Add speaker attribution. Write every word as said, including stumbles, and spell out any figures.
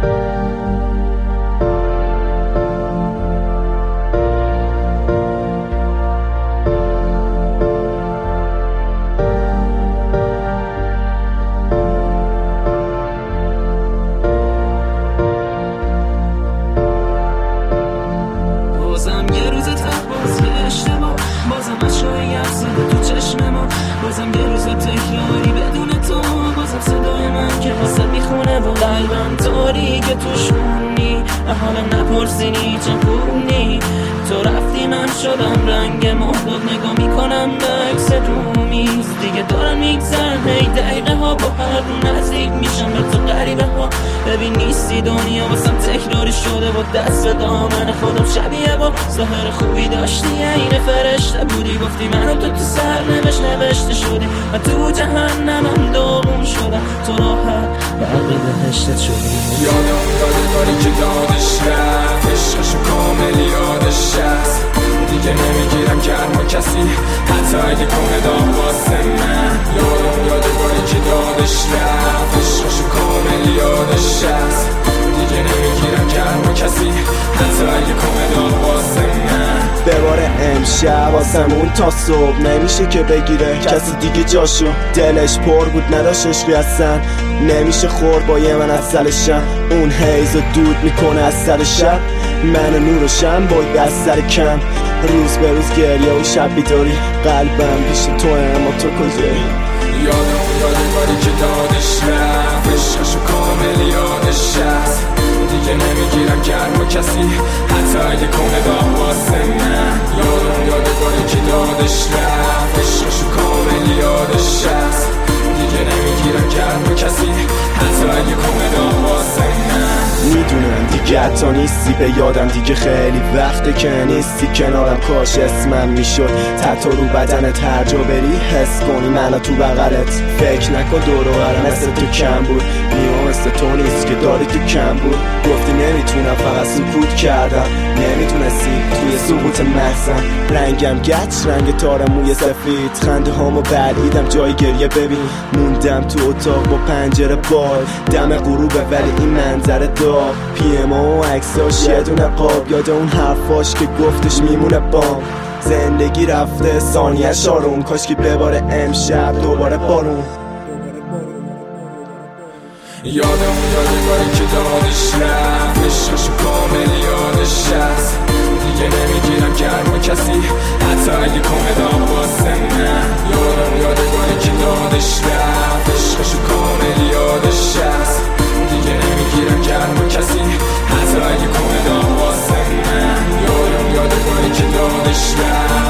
Speaker 1: بازم یه روز ته باز یه اشتباه، بازم از شای افزاده تو چشم ما، بازم یه روز تکراری بدون تو، بازم صدای من که واسه میخونه و قلبم تاریک توش مونی. حالم نپرسینی چه خونی، تو رفتی من شدم رنگ محبوب، نگاه میکنم به عکس رومیز دیگه دارن میگذرن هی دقیقه ها، با هر رو نزدیک میشم به تو غریبه ها. ببین نیستی دنیا واسم تکراری شده، با دست به دامن خودم شبیه با ظاهر خوبی داشتی این فرشته بودی، گفتی منو تو تو سرنوشت نوشته شدی و تو جهنمم داغون شدم، تو راحت برقی بهشتت شدی.
Speaker 2: یادم یاده داری که دادش رفت، عشقشو کامل یادش هست، دیگه نمیگیرم گرما کسی حتی اگه کنه دام واسه من. یادم یاده داری که دادش رفت، عشقشو کامل یادش هست، دیگه نمیگیرم گرما کسی حتی اگه کنه دام واسه من.
Speaker 3: بباره امشب واسمون تا صبح نمیشه که بگیره کسی دیگه جاشو، دلش پر بود نداشت عشقی هستن، نمیشه خور با یه من از سلشم، اون حیز و دود میکنه از سر شب، من نور و شم باید از سر کم، روز به روز گریه و شب بیداری، قلبم پیش تو اما تو کجایی.
Speaker 2: یادم یاده داری که دادش رفت، عشقشو کامل یادش هست، دیگه نمیگیرم گرما کسی حتی اگه کنه دام واسه من. یادم یاده داری که دادش رفت، عشقشو کامل یادش هست، دیگه نمیگیرم گرما کسی حتی اگه کنه دام واسه من.
Speaker 3: میدونم دیگه حتی نیستی به یادم، دیگه خیلی وقته که نیستی کنارم، کاش اسمم میشد تحت رو بدنت هر جا بری حس کنی منو تو بغلت، فکر نکن دور و برم مثل تو کم بود، نیما مثل تو نیست که داری تو کم بود، گفتی نمیتونم فقط سکوت کردم، نمیتونستی توی سقوط محزن، رنگم گچ رنگ تار موی سفید، خنده هامو بلعیدم جای گریه ببین، موندم تو اتاق با پنجره باز، دم غروبه ولی این منظره دار، پی ام و عکساش یه دونه قاب، یاد اون حرفاش که گفتش میمونه بام، زندگی رفته ثانیه‌اش آروم، کاش که بباره امشب دوباره بارون.
Speaker 2: یادم یاده داری که دادش رفت، عشقشو کامل یادش هست، دیگه نمیگیرم گرما کسی حتی اگه کنه دام واسه من. یادم یاده داری که دادش رفت، عشقشو کامل یادش هست، دیگه نمیگیرم گرما کسی حتی اگه کنه دام واسه من. یادم یاده داری که دادش رفت